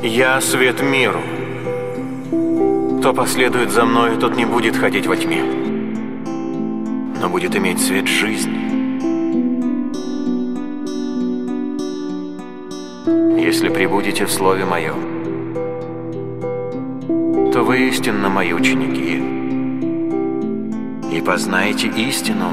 Я свет миру. Кто последует за мною, тот не будет ходить во тьме, но будет иметь свет жизни. Если пребудете в Слове Моем, то вы истинно Мои ученики, и познаете истину,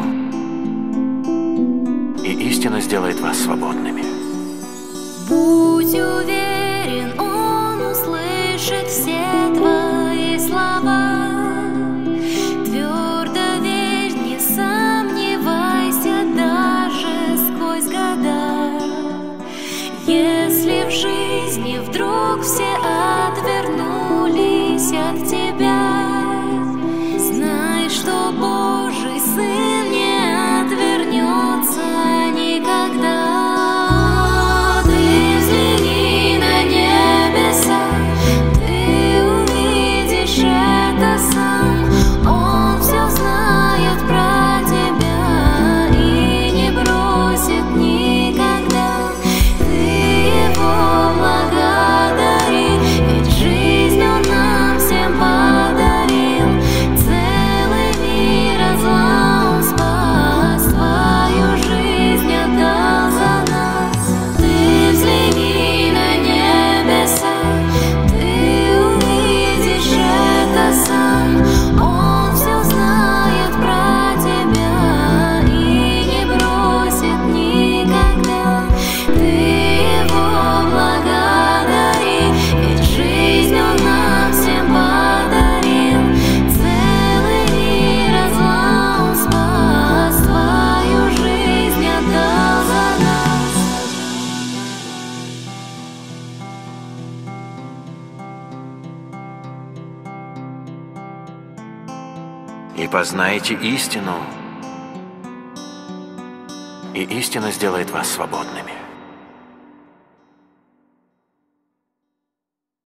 и истина сделает вас свободными. Будь уверен, Он услышит все твои слова. Твердо верь, не сомневайся даже сквозь года. Если в жизни вдруг все отвернулись от тебя, знай, что Божий Сын не отвернется никогда. И познаете истину, и истина сделает вас свободными.